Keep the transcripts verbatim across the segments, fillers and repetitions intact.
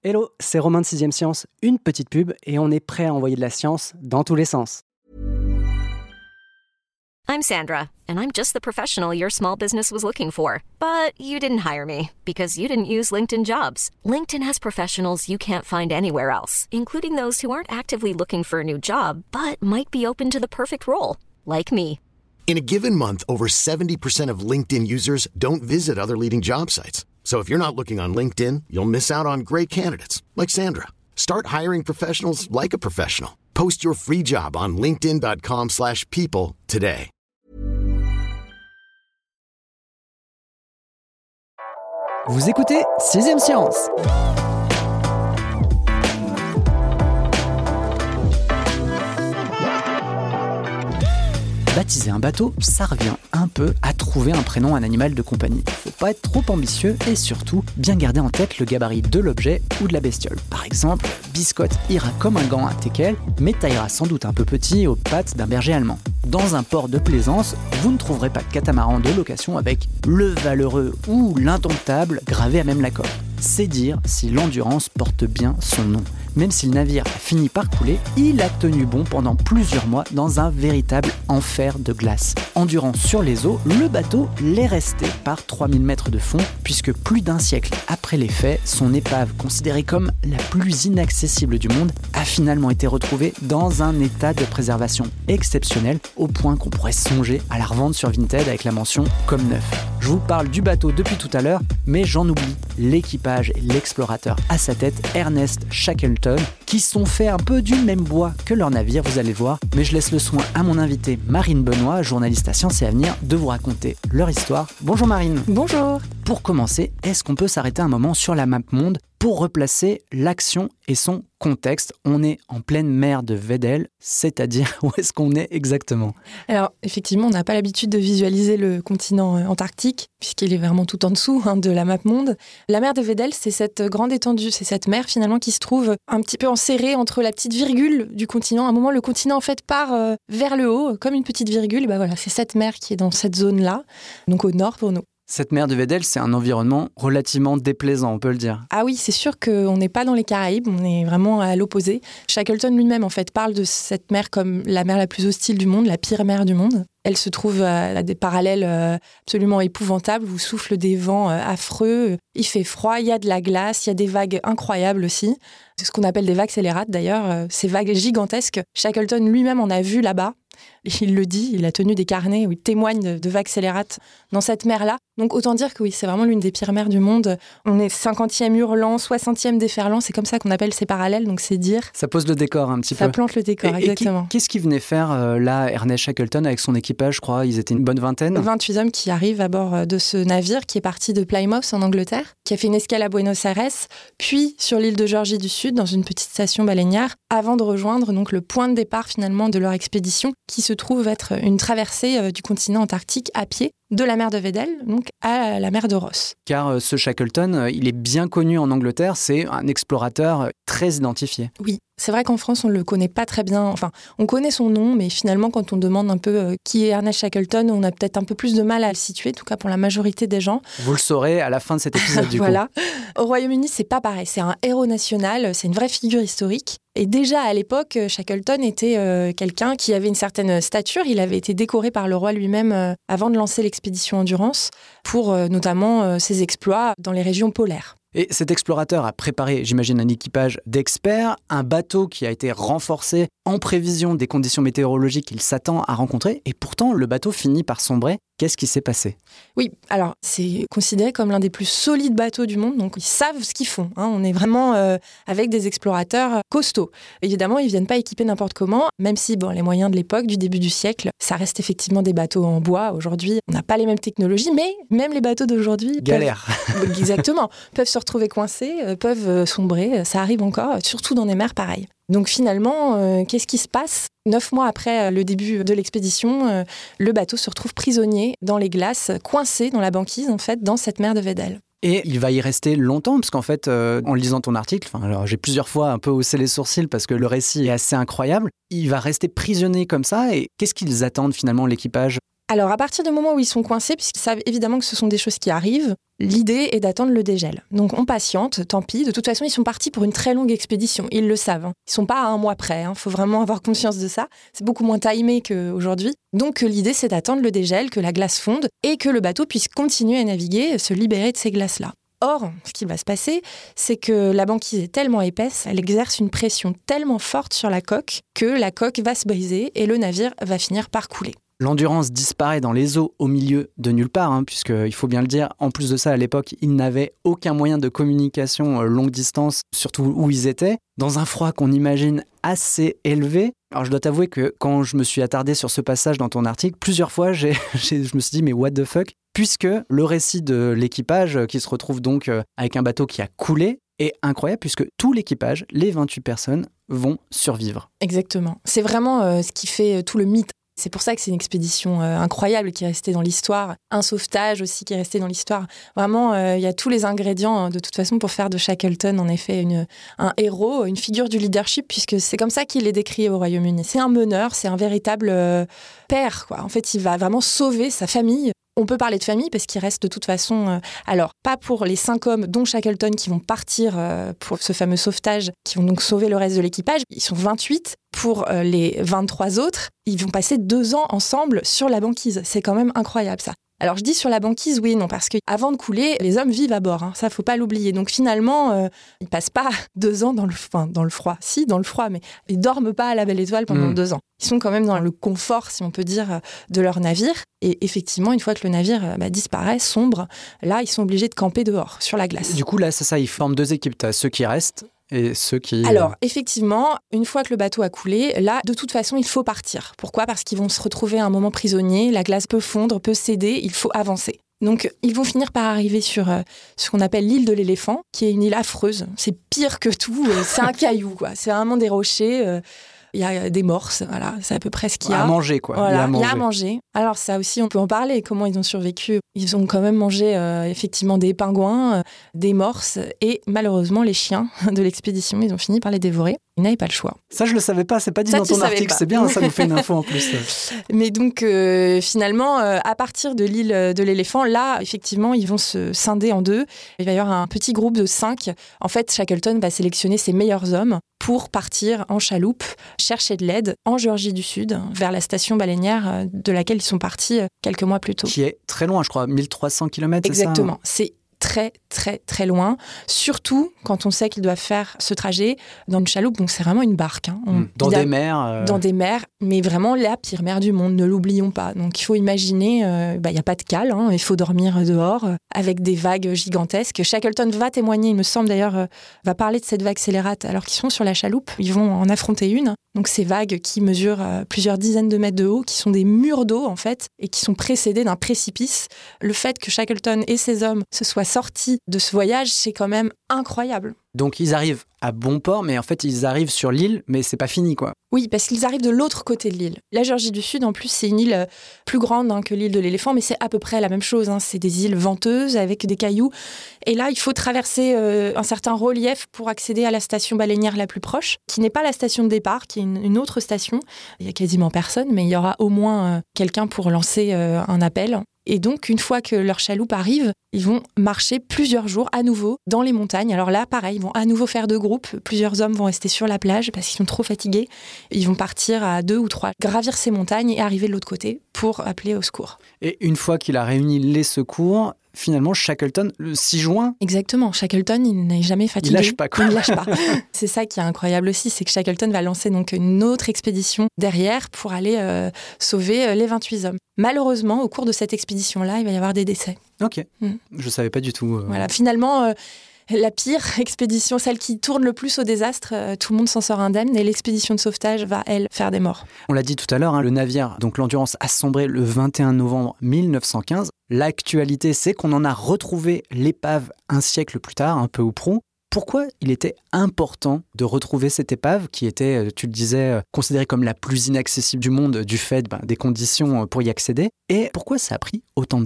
Hello, c'est Romain de sixième Science, une petite pub et on est prêt à envoyer de la science dans tous les sens. I'm Sandra, and I'm just the professional your small business was looking for. But you didn't hire me because you didn't use LinkedIn Jobs. LinkedIn has professionals you can't find anywhere else, including those who aren't actively looking for a new job, but might be open to the perfect role, like me. In a given month, over seventy percent of LinkedIn users don't visit other leading job sites. So if you're not looking on LinkedIn, you'll miss out on great candidates like Sandra. Start hiring professionals like a professional. Post your free job on linkedin dot com slash people today. Vous écoutez sixième Science. Baptiser un bateau, ça revient un peu à trouver un prénom à un animal de compagnie. Faut pas être trop ambitieux et surtout bien garder en tête le gabarit de l'objet ou de la bestiole. Par exemple, Biscotte ira comme un gant à teckel, mais taillera sans doute un peu petit aux pattes d'un berger allemand. Dans un port de plaisance, vous ne trouverez pas de catamaran de location avec le valeureux ou l'indomptable gravé à même la coque. C'est dire si l'endurance porte bien son nom. Même si le navire a fini par couler, il a tenu bon pendant plusieurs mois dans un véritable enfer de glace. Endurant sur les eaux, le bateau l'est resté par trois mille mètres de fond, puisque plus d'un siècle après les faits, son épave, considérée comme la plus inaccessible du monde, a finalement été retrouvée dans un état de préservation exceptionnel, au point qu'on pourrait songer à la revendre sur Vinted avec la mention « comme neuf ». Je vous parle du bateau depuis tout à l'heure, mais j'en oublie l'équipage et l'explorateur à sa tête, Ernest Shackleton, qui sont faits un peu du même bois que leur navire, vous allez le voir. Mais je laisse le soin à mon invitée Marine Benoît, journaliste à Science et Avenir, de vous raconter leur histoire. Bonjour Marine. Bonjour. Pour commencer, est-ce qu'on peut s'arrêter un moment sur la map monde pour replacer l'action et son contexte? On est en pleine mer de Weddell, c'est-à-dire où est-ce qu'on est exactement? Alors, effectivement, on n'a pas l'habitude de visualiser le continent antarctique, puisqu'il est vraiment tout en dessous hein, de la map monde. La mer de Weddell, c'est cette grande étendue, c'est cette mer finalement qui se trouve un petit peu enserrée entre la petite virgule du continent. À un moment, le continent en fait part euh, vers le haut, comme une petite virgule. Et ben voilà, c'est cette mer qui est dans cette zone-là, donc au nord pour nous. Cette mer de Weddell, c'est un environnement relativement déplaisant, on peut le dire. Ah oui, c'est sûr qu'on n'est pas dans les Caraïbes, on est vraiment à l'opposé. Shackleton lui-même, en fait, parle de cette mer comme la mer la plus hostile du monde, la pire mer du monde. Elle se trouve à des parallèles absolument épouvantables, où soufflent des vents affreux, il fait froid, il y a de la glace, il y a des vagues incroyables aussi. C'est ce qu'on appelle des vagues scélérates d'ailleurs, ces vagues gigantesques. Shackleton lui-même en a vu là-bas. Il le dit, il a tenu des carnets où il témoigne de, de vagues scélérates dans cette mer-là. Donc autant dire que oui, c'est vraiment l'une des pires mers du monde. On est cinquantième hurlant, soixantième déferlant, c'est comme ça qu'on appelle ces parallèles, donc c'est dire. Ça pose le décor un petit ça peu. Ça plante le décor, et, exactement. Et qu'est-ce qu'il venait faire euh, là, Ernest Shackleton, avec son équipage, je crois? Ils étaient une bonne vingtaine. vingt-huit hommes qui arrivent à bord de ce navire qui est parti de Plymouth en Angleterre, qui a fait une escale à Buenos Aires, puis sur l'île de Georgie du Sud, dans une petite station baleinière, avant de rejoindre donc le point de départ finalement de leur expédition, qui se trouve être une traversée euh, du continent antarctique à pied, de la mer de Weddell, donc à la mer de Ross. Car euh, ce Shackleton, euh, il est bien connu en Angleterre, c'est un explorateur très identifié. Oui, c'est vrai qu'en France, on ne le connaît pas très bien. Enfin, on connaît son nom, mais finalement, quand on demande un peu euh, qui est Ernest Shackleton, on a peut-être un peu plus de mal à le situer, en tout cas pour la majorité des gens. Vous le saurez à la fin de cet épisode du voilà. coup. Au Royaume-Uni, c'est pas pareil. C'est un héros national, c'est une vraie figure historique. Et déjà à l'époque, Shackleton était euh, quelqu'un qui avait une certaine stature. Il avait été décoré par le roi lui-même euh, avant de lancer l'expédition Endurance pour euh, notamment euh, ses exploits dans les régions polaires. Et cet explorateur a préparé, j'imagine, un équipage d'experts, un bateau qui a été renforcé en prévision des conditions météorologiques qu'il s'attend à rencontrer. Et pourtant, le bateau finit par sombrer. Qu'est-ce qui s'est passé? Oui, alors c'est considéré comme l'un des plus solides bateaux du monde, donc ils savent ce qu'ils font. Hein. On est vraiment euh, avec des explorateurs costauds. Évidemment, ils ne viennent pas équipés n'importe comment, même si bon, les moyens de l'époque, du début du siècle, ça reste effectivement des bateaux en bois. Aujourd'hui, on n'a pas les mêmes technologies, mais même les bateaux d'aujourd'hui... Galère. Peuvent, exactement, peuvent se retrouver coincés, euh, peuvent sombrer, ça arrive encore, surtout dans des mers pareilles. Donc finalement, euh, qu'est-ce qui se passe? Neuf mois après le début de l'expédition, euh, le bateau se retrouve prisonnier dans les glaces, coincé dans la banquise, en fait, dans cette mer de Weddell. Et il va y rester longtemps, parce qu'en fait, euh, en lisant ton article, alors j'ai plusieurs fois un peu haussé les sourcils parce que le récit est assez incroyable. Il va rester prisonnier comme ça, et qu'est-ce qu'ils attendent finalement, l'équipage? Alors, à partir du moment où ils sont coincés, puisqu'ils savent évidemment que ce sont des choses qui arrivent, l'idée est d'attendre le dégel. Donc, on patiente, tant pis. De toute façon, ils sont partis pour une très longue expédition. Ils le savent. Hein. Ils ne sont pas à un mois près. Il hein. faut vraiment avoir conscience de ça. C'est beaucoup moins timé qu'aujourd'hui. Donc, l'idée, c'est d'attendre le dégel, que la glace fonde et que le bateau puisse continuer à naviguer, se libérer de ces glaces-là. Or, ce qui va se passer, c'est que la banquise est tellement épaisse, elle exerce une pression tellement forte sur la coque que la coque va se briser et le navire va finir par couler. L'Endurance disparaît dans les eaux au milieu de nulle part, hein, puisqu'il faut bien le dire, en plus de ça, à l'époque, ils n'avaient aucun moyen de communication euh, longue distance, surtout où ils étaient, dans un froid qu'on imagine assez élevé. Alors je dois t'avouer que quand je me suis attardé sur ce passage dans ton article, plusieurs fois, j'ai, j'ai, je me suis dit, mais what the fuck ? Puisque le récit de l'équipage, qui se retrouve donc euh, avec un bateau qui a coulé, est incroyable, puisque tout l'équipage, les vingt-huit personnes, vont survivre. Exactement. C'est vraiment euh, ce qui fait euh, tout le mythe. C'est pour ça que c'est une expédition euh, incroyable qui est restée dans l'histoire. Un sauvetage aussi qui est resté dans l'histoire. Vraiment, il euh, y a tous les ingrédients, hein, de toute façon, pour faire de Shackleton, en effet, une, un héros, une figure du leadership, puisque c'est comme ça qu'il est décrit au Royaume-Uni. C'est un meneur, c'est un véritable euh, père, quoi. En fait, il va vraiment sauver sa famille. On peut parler de famille parce qu'il reste de toute façon... Euh, alors, pas pour les cinq hommes, dont Shackleton, qui vont partir euh, pour ce fameux sauvetage, qui vont donc sauver le reste de l'équipage. Ils sont vingt-huit. Pour euh, les vingt-trois autres, ils vont passer deux ans ensemble sur la banquise. C'est quand même incroyable, ça. Alors, je dis sur la banquise, oui et non, parce qu'avant de couler, les hommes vivent à bord. Hein, ça, faut pas l'oublier. Donc, finalement, euh, ils passent pas deux ans dans le, enfin, dans le froid. Si, dans le froid, mais ils dorment pas à la Belle Étoile pendant mmh. deux ans. Ils sont quand même dans le confort, si on peut dire, de leur navire. Et effectivement, une fois que le navire bah, disparaît, sombre, là, ils sont obligés de camper dehors, sur la glace. Du coup, là, c'est ça, ils forment deux équipes. Tu as ceux qui restent et ceux qui... Alors, effectivement, une fois que le bateau a coulé, là, de toute façon, il faut partir. Pourquoi ? Parce qu'ils vont se retrouver à un moment prisonniers, la glace peut fondre, peut céder, il faut avancer. Donc, ils vont finir par arriver sur euh, ce qu'on appelle l'île de l'éléphant, qui est une île affreuse. C'est pire que tout, euh, c'est un caillou, quoi. C'est vraiment des rochers... Euh, il y a des morses, voilà, c'est à peu près ce qu'il y a. À manger, quoi. Voilà, il y a à manger. Il y a à manger. Alors ça aussi, on peut en parler, comment ils ont survécu. Ils ont quand même mangé euh, effectivement des pingouins, euh, des morses, et malheureusement, les chiens de l'expédition, ils ont fini par les dévorer. Ils n'avaient pas le choix. Ça, je le savais pas, c'est pas dit ça, dans ton article, pas. C'est bien, ça nous fait une info en plus. Mais donc, euh, finalement, euh, à partir de l'île de l'éléphant, là, effectivement, ils vont se scinder en deux. Il va y avoir un petit groupe de cinq. En fait, Shackleton va sélectionner ses meilleurs hommes pour partir en chaloupe, chercher de l'aide en Géorgie du Sud, vers la station baleinière de laquelle ils sont partis quelques mois plus tôt. Qui est très loin, je crois, mille trois cents kilomètres, c'est ça ? Exactement, c'est très, très, très loin. Surtout quand on sait qu'ils doivent faire ce trajet dans une chaloupe. Donc, c'est vraiment une barque. Hein. On, dans des mers. Euh... Dans des mers, mais vraiment la pire mer du monde, ne l'oublions pas. Donc, il faut imaginer, euh, bah, y a pas de cale, hein, il faut dormir dehors euh, avec des vagues gigantesques. Shackleton va témoigner, il me semble d'ailleurs, euh, va parler de cette vague scélérate alors qu'ils sont sur la chaloupe. Ils vont en affronter une. Donc, ces vagues qui mesurent euh, plusieurs dizaines de mètres de haut, qui sont des murs d'eau, en fait, et qui sont précédés d'un précipice. Le fait que Shackleton et ses hommes se soient sortis de ce voyage, c'est quand même incroyable. Donc, ils arrivent à bon port, mais en fait, ils arrivent sur l'île, mais c'est pas fini, quoi. Oui, parce qu'ils arrivent de l'autre côté de l'île. La Géorgie du Sud, en plus, c'est une île plus grande hein, que l'île de l'éléphant, mais c'est à peu près la même chose. Hein. C'est des îles venteuses avec des cailloux. Et là, il faut traverser euh, un certain relief pour accéder à la station baleinière la plus proche, qui n'est pas la station de départ, qui est une, une autre station. Il y a quasiment personne, mais il y aura au moins euh, quelqu'un pour lancer euh, un appel. Et donc, une fois que leur chaloupe arrive, ils vont marcher plusieurs jours à nouveau dans les montagnes. Alors là, pareil, ils vont à nouveau faire deux groupes. Plusieurs hommes vont rester sur la plage parce qu'ils sont trop fatigués. Ils vont partir à deux ou trois, gravir ces montagnes et arriver de l'autre côté pour appeler au secours. Et une fois qu'il a réuni les secours, finalement, Shackleton, le six juin... Exactement. Shackleton, il n'est jamais fatigué. Il lâche pas, quoi. Il ne lâche pas. C'est ça qui est incroyable aussi, c'est que Shackleton va lancer donc une autre expédition derrière pour aller euh, sauver euh, les vingt-huit hommes. Malheureusement, au cours de cette expédition-là, il va y avoir des décès. Ok. Mm. Je ne savais pas du tout. Euh... Voilà. Finalement... Euh, La pire expédition, celle qui tourne le plus au désastre, euh, tout le monde s'en sort indemne et l'expédition de sauvetage va, elle, faire des morts. On l'a dit tout à l'heure, hein, le navire, donc l'Endurance, a sombré le vingt et un novembre mille neuf cent quinze. L'actualité, c'est qu'on en a retrouvé l'épave un siècle plus tard, un peu ou prou. Pourquoi il était important de retrouver cette épave qui était, tu le disais, considérée comme la plus inaccessible du monde du fait ben, des conditions pour y accéder? Et pourquoi ça a pris autant de temps?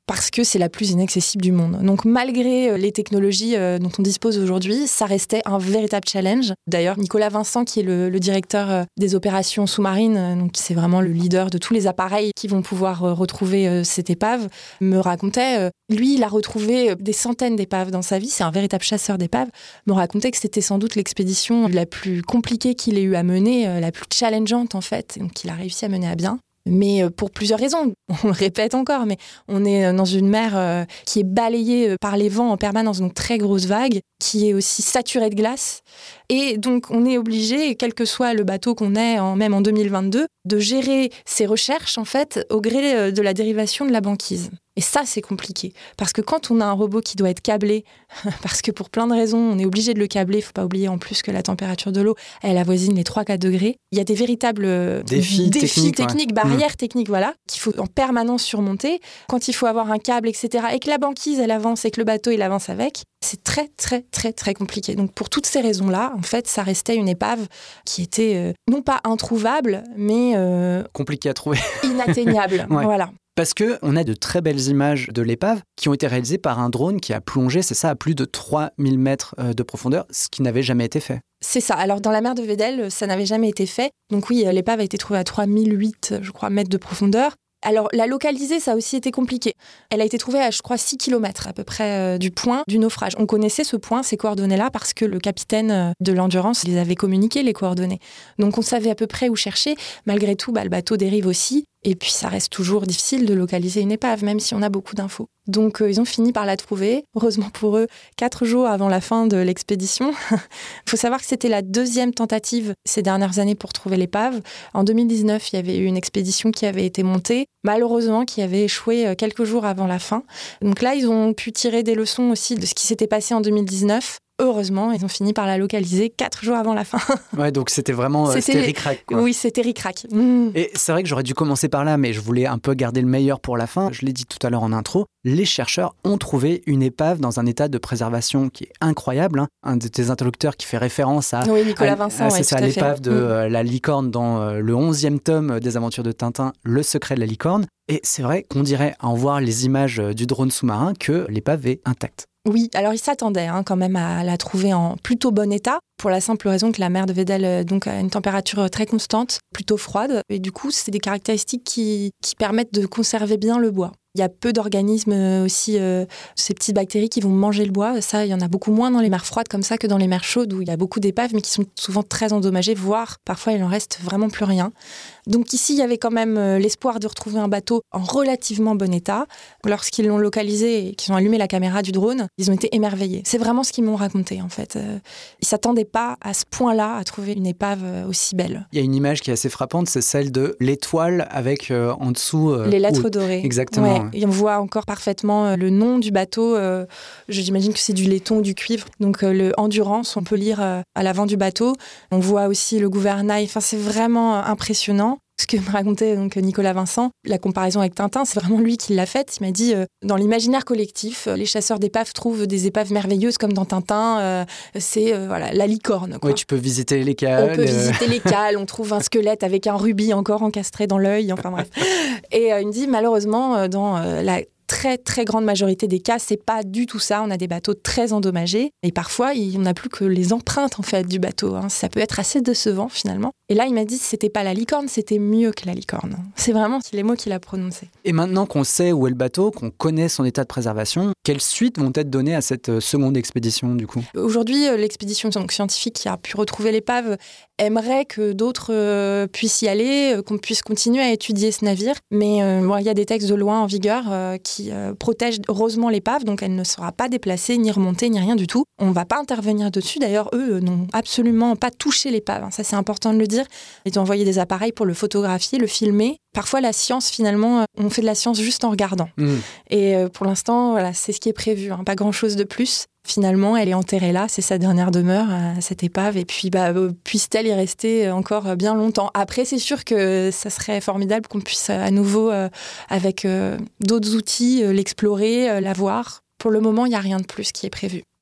parce que c'est la plus inaccessible du monde. Donc malgré les technologies dont on dispose aujourd'hui, ça restait un véritable challenge. D'ailleurs, Nicolas Vincent, qui est le, le directeur des opérations sous-marines, donc c'est vraiment le leader de tous les appareils qui vont pouvoir retrouver cette épave, me racontait, lui, il a retrouvé des centaines d'épaves dans sa vie, c'est un véritable chasseur d'épaves, me racontait que c'était sans doute l'expédition la plus compliquée qu'il ait eu à mener, la plus challengeante en fait, donc qu'il a réussi à mener à bien. Mais pour plusieurs raisons, on le répète encore, mais on est dans une mer qui est balayée par les vents en permanence, donc très grosses vagues, qui est aussi saturée de glace. Et donc, on est obligé, quel que soit le bateau qu'on ait, en, même en deux mille vingt-deux, de gérer ses recherches, en fait, au gré de la dérivation de la banquise. Et ça, c'est compliqué. Parce que quand on a un robot qui doit être câblé, parce que pour plein de raisons, on est obligé de le câbler, il ne faut pas oublier en plus que la température de l'eau, elle avoisine les trois à quatre degrés. Il y a des véritables défis, défis techniques, techniques, ouais. barrières mmh. techniques, voilà, qu'il faut en permanence surmonter. Quand il faut avoir un câble, et cetera, et que la banquise, elle avance, et que le bateau, il avance avec, c'est très, très, très, très compliqué. Donc, pour toutes ces raisons-là, en fait, ça restait une épave qui était euh, non pas introuvable, mais... Euh, compliqué à trouver. Inatteignable, ouais. Voilà. Parce qu'on a de très belles images de l'épave qui ont été réalisées par un drone qui a plongé, c'est ça, à plus de trois mille mètres de profondeur, ce qui n'avait jamais été fait. C'est ça. Alors, dans la mer de Weddell, ça n'avait jamais été fait. Donc oui, l'épave a été trouvée à trois mille huit, je crois, mètres de profondeur. Alors, la localiser, ça a aussi été compliqué. Elle a été trouvée à, je crois, six kilomètres à peu près euh, du point du naufrage. On connaissait ce point, ces coordonnées-là, parce que le capitaine euh, de l'Endurance les avait communiquées, les coordonnées. Donc, on savait à peu près où chercher. Malgré tout, bah, le bateau dérive aussi. Et puis, ça reste toujours difficile de localiser une épave, même si on a beaucoup d'infos. Donc, euh, ils ont fini par la trouver. Heureusement pour eux, quatre jours avant la fin de l'expédition. Il faut savoir que c'était la deuxième tentative ces dernières années pour trouver l'épave. En deux mille dix-neuf, il y avait eu une expédition qui avait été montée, malheureusement, qui avait échoué quelques jours avant la fin. Donc là, ils ont pu tirer des leçons aussi de ce qui s'était passé en deux mille dix-neuf. Heureusement, ils ont fini par la localiser quatre jours avant la fin. Ouais, donc c'était vraiment c'était, c'était ric-rac, quoi. Oui, c'était ric-rac. Mmh. Et c'est vrai que j'aurais dû commencer par là, mais je voulais un peu garder le meilleur pour la fin. Je l'ai dit tout à l'heure en intro, les chercheurs ont trouvé une épave dans un état de préservation qui est incroyable. Hein. Un de tes interlocuteurs qui fait référence à, oui, Nicolas à, Vincent, à, c'est ouais, ça, tout à l'épave fait. de mmh. euh, la licorne dans euh, le onzième tome des aventures de Tintin, Le secret de la licorne. Et c'est vrai qu'on dirait, à en voir les images du drone sous-marin, que l'épave est intacte. Oui, alors ils s'attendaient hein, quand même à la trouver en plutôt bon état, pour la simple raison que la mer de Weddell donc, a une température très constante, plutôt froide, et du coup, c'est des caractéristiques qui, qui permettent de conserver bien le bois. Il y a peu d'organismes aussi, euh, ces petites bactéries qui vont manger le bois. Ça, il y en a beaucoup moins dans les mers froides comme ça que dans les mers chaudes où il y a beaucoup d'épaves mais qui sont souvent très endommagées, voire parfois il en reste vraiment plus rien. Donc ici, il y avait quand même l'espoir de retrouver un bateau en relativement bon état. Lorsqu'ils l'ont localisé et qu'ils ont allumé la caméra du drone, ils ont été émerveillés. C'est vraiment ce qu'ils m'ont raconté en fait. Ils ne s'attendaient pas à ce point-là à trouver une épave aussi belle. Il y a une image qui est assez frappante, c'est celle de l'étoile avec euh, en dessous... Euh, les lettres où... dorées. Exactement. Ouais. Et on voit encore parfaitement le nom du bateau. Euh, j'imagine que c'est du laiton ou du cuivre. Donc euh, le Endurance, on peut lire euh, à l'avant du bateau. On voit aussi le gouvernail. Enfin, c'est vraiment impressionnant. Ce que me racontait donc Nicolas Vincent, la comparaison avec Tintin, c'est vraiment lui qui l'a faite. Il m'a dit, euh, dans l'imaginaire collectif, euh, les chasseurs d'épaves trouvent des épaves merveilleuses comme dans Tintin. Euh, c'est euh, voilà, la licorne. Quoi. Oui, tu peux visiter les cales. On peut euh... visiter les cales, on trouve un squelette avec un rubis encore encastré dans l'œil. Enfin bref. Et euh, il me dit, malheureusement, euh, dans euh, la très très grande majorité des cas, c'est pas du tout ça. On a des bateaux très endommagés et parfois on n'a plus que les empreintes en fait du bateau. Hein. Ça peut être assez décevant finalement. Et là, il m'a dit que c'était pas la licorne, c'était mieux que la licorne. C'est vraiment les mots qu'il a prononcés. Et maintenant qu'on sait où est le bateau, qu'on connaît son état de préservation, quelles suites vont être données à cette seconde expédition du coup ? Aujourd'hui, l'expédition donc, scientifique qui a pu retrouver l'épave aimerait que d'autres euh, puissent y aller, euh, qu'on puisse continuer à étudier ce navire. Mais euh, bon, il y a des textes de loi en vigueur euh, qui euh, protègent heureusement l'épave, donc elle ne sera pas déplacée, ni remontée, ni rien du tout. On ne va pas intervenir dessus. D'ailleurs, eux n'ont absolument pas touché l'épave. Hein. Ça, c'est important de le dire. Ils ont envoyé des appareils pour le photographier, le filmer. Parfois, la science, finalement, on fait de la science juste en regardant. Mmh. Et euh, pour l'instant, voilà, c'est ce qui est prévu. Hein. Pas grand-chose de plus. Finalement, elle est enterrée là, c'est sa dernière demeure, cette épave. Et puis, bah, puisse-t-elle y rester encore bien longtemps. Après, c'est sûr que ça serait formidable qu'on puisse à nouveau, euh, avec euh, d'autres outils, euh, l'explorer, euh, la voir. Pour le moment, il n'y a rien de plus qui est prévu.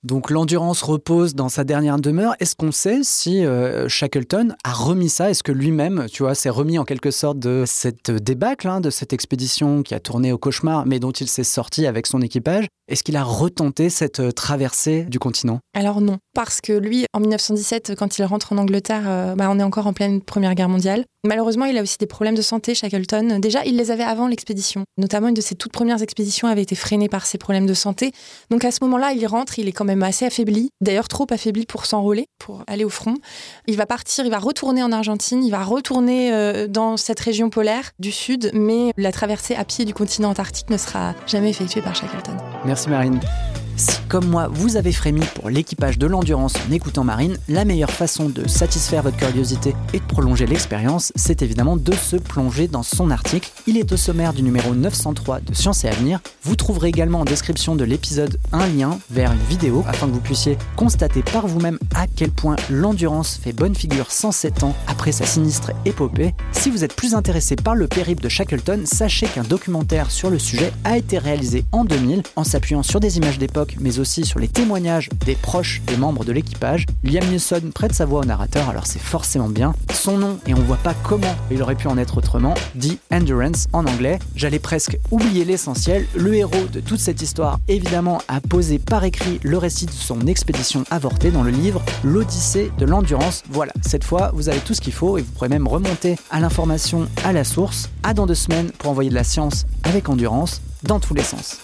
Donc l'endurance repose dans sa dernière demeure. Est-ce qu'on sait si euh, Shackleton a remis ça ? Est-ce que lui-même, tu vois, s'est remis en quelque sorte de cette débâcle, hein, de cette expédition qui a tourné au cauchemar, mais dont il s'est sorti avec son équipage ? Est-ce qu'il a retenté cette euh, traversée du continent ? Alors non, parce que lui, en dix-neuf cent dix-sept, quand il rentre en Angleterre, euh, bah, on est encore en pleine Première Guerre mondiale. Malheureusement, il a aussi des problèmes de santé, Shackleton. Déjà, il les avait avant l'expédition. Notamment, une de ses toutes premières expéditions avait été freinée par ses problèmes de santé. Donc à ce moment-là, il rentre, il est quand même assez affaibli. D'ailleurs, trop affaibli pour s'enrôler, pour aller au front. Il va partir, il va retourner en Argentine, il va retourner euh, dans cette région polaire du Sud, mais la traversée à pied du continent antarctique ne sera jamais effectuée par Shackleton. Merci Marine. Si, comme moi, vous avez frémi pour l'équipage de l'Endurance en écoutant Marine, la meilleure façon de satisfaire votre curiosité et de prolonger l'expérience, c'est évidemment de se plonger dans son article. Il est au sommaire du numéro neuf cent trois de Science et Avenir. Vous trouverez également en description de l'épisode un lien vers une vidéo afin que vous puissiez constater par vous-même à quel point l'Endurance fait bonne figure cent sept ans après sa sinistre épopée. Si vous êtes plus intéressé par le périple de Shackleton, sachez qu'un documentaire sur le sujet a été réalisé en deux mille en s'appuyant sur des images d'époque mais aussi sur les témoignages des proches des membres de l'équipage. Liam Neeson prête sa voix au narrateur, alors c'est forcément bien. Son nom, et on voit pas comment il aurait pu en être autrement, dit Endurance en anglais. J'allais presque oublier l'essentiel. Le héros de toute cette histoire, évidemment, a posé par écrit le récit de son expédition avortée dans le livre L'Odyssée de l'Endurance. Voilà, cette fois, vous avez tout ce qu'il faut et vous pourrez même remonter à l'information à la source. À dans deux semaines pour envoyer de la science avec endurance dans tous les sens.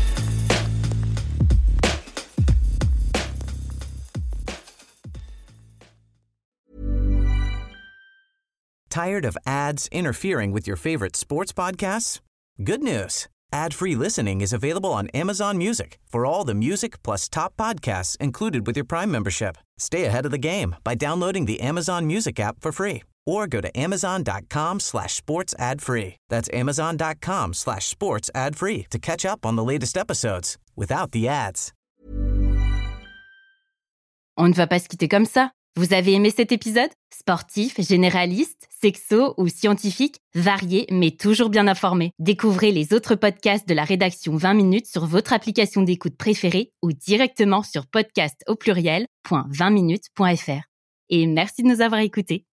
Tired of ads interfering with your favorite sports podcasts? Good news. Ad-free listening is available on Amazon Music for all the music plus top podcasts included with your Prime membership. Stay ahead of the game by downloading the Amazon Music app for free or go to amazon.com slash sports ad free. That's amazon.com slash sports ad free to catch up on the latest episodes without the ads. On ne va pas se quitter comme ça. Vous avez aimé cet épisode ? Sportif, généraliste, sexo ou scientifique, varié mais toujours bien informé. Découvrez les autres podcasts de la rédaction vingt minutes sur votre application d'écoute préférée ou directement sur podcast au pluriel point vingt minutes point f r. Et merci de nous avoir écoutés.